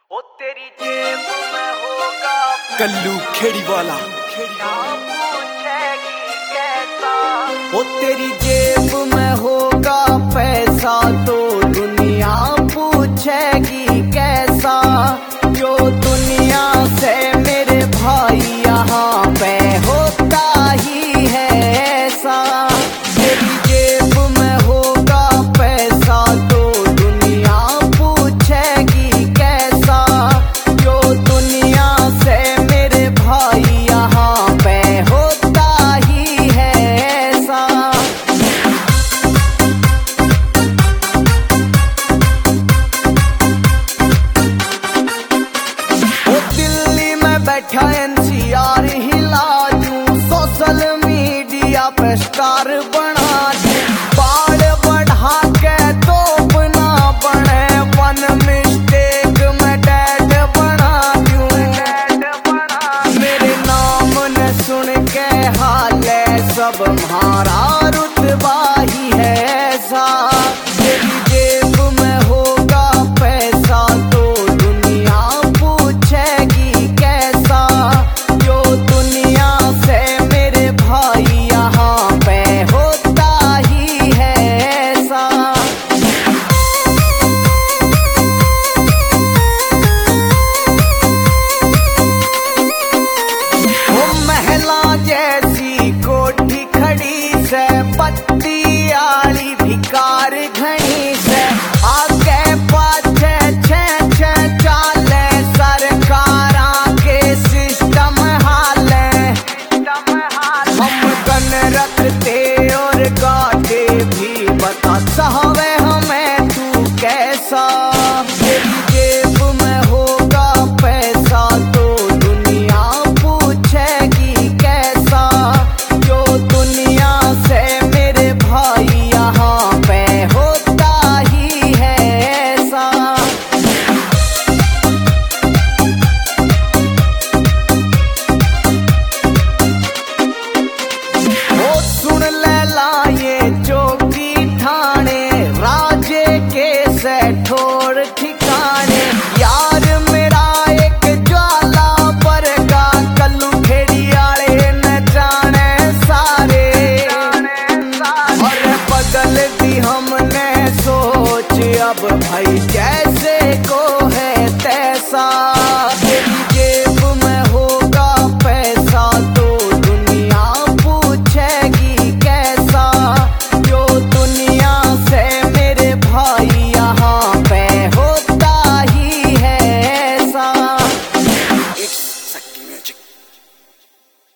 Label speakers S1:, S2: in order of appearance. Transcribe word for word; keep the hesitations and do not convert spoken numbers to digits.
S1: ओ तेरी जेब में होगा
S2: कल्लू खेड़ी वाला
S1: क्या पूछेगी कैसा।
S2: ओ तेरी जेब में होगा पैसा तो दुनिया पूछेगी कैसा। जो दुनिया से मेरे भाई यहाँ पे होता ही है ऐसा। तेरी जेब में होगा पैसा तो दुनिया पूछेगी कैसा। जो दुनिया से मेरे भाई यहाँ पे होता ही है ऐसा। ओ दिल्ली में बैठा एनसीआर हिला दूं, सोशल मीडिया पे स्टार बना